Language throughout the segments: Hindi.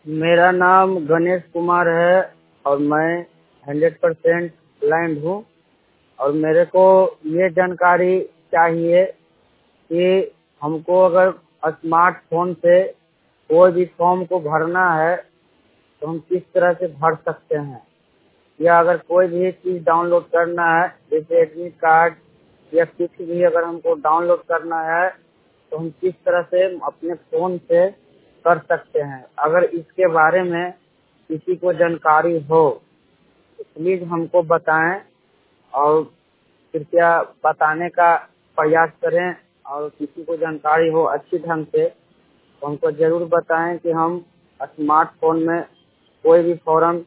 मेरा नाम गणेश कुमार है और मैं 100% ब्लाइंड हूँ और मेरे को ये जानकारी चाहिए कि हमको अगर स्मार्टफोन से कोई भी फॉर्म को भरना है तो हम किस तरह से भर सकते हैं, या अगर कोई भी चीज़ डाउनलोड करना है जैसे एडमिट कार्ड या कुछ भी अगर हमको डाउनलोड करना है तो हम किस तरह से अपने फ़ोन से कर सकते हैं। अगर इसके बारे में किसी को जानकारी हो तो प्लीज़ हमको बताएं और कृपया बताने का प्रयास करें, और किसी को जानकारी हो अच्छी ढंग से तो हमको ज़रूर बताएं कि हम स्मार्टफोन में कोई भी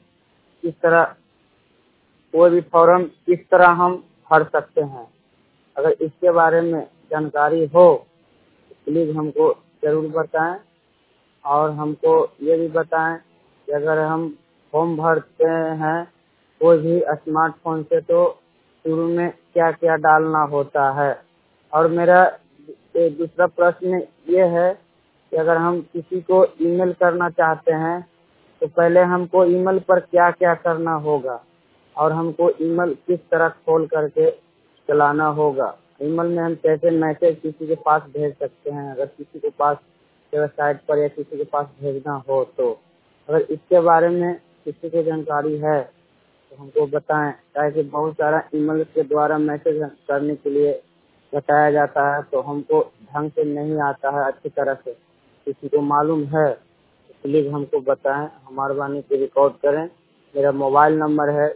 फॉर्म हम भर सकते हैं। अगर इसके बारे में जानकारी हो तो प्लीज़ हमको ज़रूर बताएं, और हमको ये भी बताएं कि अगर हम फॉर्म भरते हैं कोई भी स्मार्टफोन से तो शुरू में क्या क्या डालना होता है। और मेरा दूसरा प्रश्न ये है कि अगर हम किसी को ईमेल करना चाहते हैं तो पहले हमको ईमेल पर क्या क्या करना होगा, और हमको ईमेल किस तरह खोल करके चलाना होगा। ईमेल में हम कैसे मैसेज किसी के पास भेज सकते हैं, अगर किसी के पास वेबसाइट पर या किसी के पास भेजना हो तो। अगर इसके बारे में किसी को जानकारी है तो हमको बताएं, ताकि बहुत सारा ईमेल के द्वारा मैसेज करने के लिए बताया जाता है तो हमको ढंग से नहीं आता है अच्छी तरह से। किसी को मालूम है तो प्लीज़ हमको बताएं, हमारी वाणी पे रिकॉर्ड करें। मेरा मोबाइल नंबर है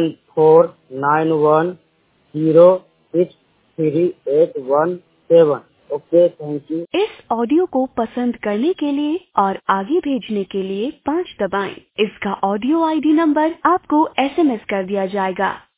7491063817। Okay, thank you. इस ऑडियो को पसंद करने के लिए और आगे भेजने के लिए 5 दबाएं। इसका ऑडियो आईडी नंबर आपको SMS कर दिया जाएगा।